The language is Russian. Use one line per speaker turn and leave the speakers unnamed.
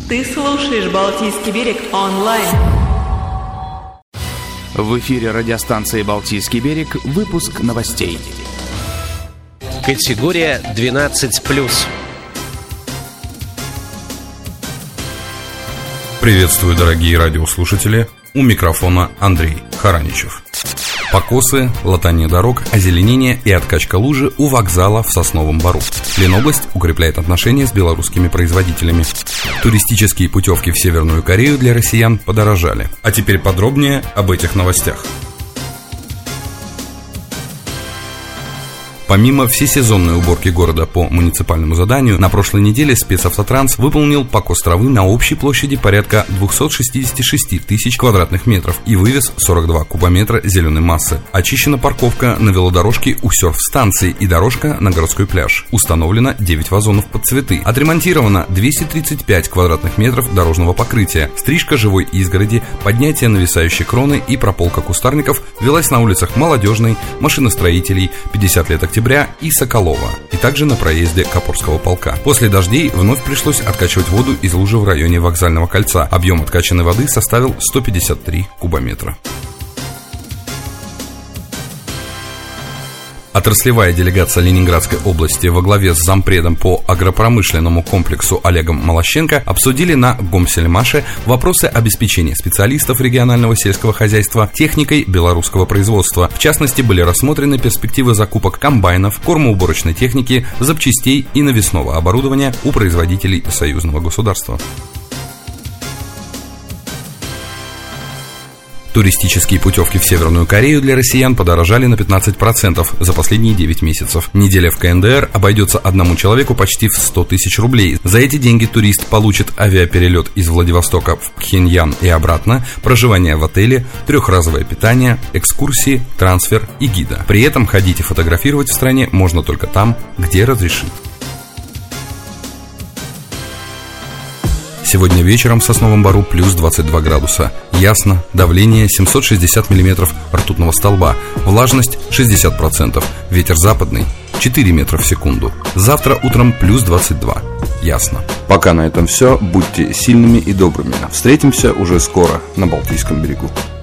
Ты слушаешь «Балтийский берег» онлайн.
В эфире радиостанции «Балтийский берег» выпуск новостей.
Категория 12+.
Приветствую, дорогие радиослушатели. У микрофона Андрей Хараничев. Покосы, латание дорог, озеленение и откачка лужи у вокзала в Сосновом Бору. Ленобласть укрепляет отношения с белорусскими производителями. Туристические путевки в Северную Корею для россиян подорожали. А теперь подробнее об этих новостях. Помимо всесезонной уборки города по муниципальному заданию, на прошлой неделе спецавтотранс выполнил покос травы на общей площади порядка 266 тысяч квадратных метров и вывез 42 кубометра зеленой массы. Очищена парковка на велодорожке у серф-станции и дорожка на городской пляж. Установлено 9 вазонов под цветы. Отремонтировано 235 квадратных метров дорожного покрытия. Стрижка живой изгороди, поднятие нависающей кроны и прополка кустарников велась на улицах Молодежной, Машиностроителей, 50 лет Октября и Соколова, и также на проезде Копорского полка. После дождей вновь пришлось откачивать воду из лужи в районе Вокзального кольца. Объем откачанной воды составил 153 кубометра. Отраслевая делегация Ленинградской области во главе с зампредом по агропромышленному комплексу Олегом Молощенко обсудили на Гомсельмаше вопросы обеспечения специалистов регионального сельского хозяйства техникой белорусского производства. В частности, были рассмотрены перспективы закупок комбайнов, кормоуборочной техники, запчастей и навесного оборудования у производителей союзного государства. Туристические путевки в Северную Корею для россиян подорожали на 15% за последние 9 месяцев. Неделя в КНДР обойдется одному человеку почти в 100 тысяч рублей. За эти деньги турист получит авиаперелет из Владивостока в Пхеньян и обратно, проживание в отеле, трехразовое питание, экскурсии, трансфер и гида. При этом ходить и фотографировать в стране можно только там, где разрешит. Сегодня вечером в Сосновом Бору плюс 22 градуса. Ясно, давление 760 мм ртутного столба, влажность 60%, ветер западный 4 метра в секунду. Завтра утром плюс 22. Ясно.
Пока на этом все. Будьте сильными и добрыми. Встретимся уже скоро на Балтийском берегу.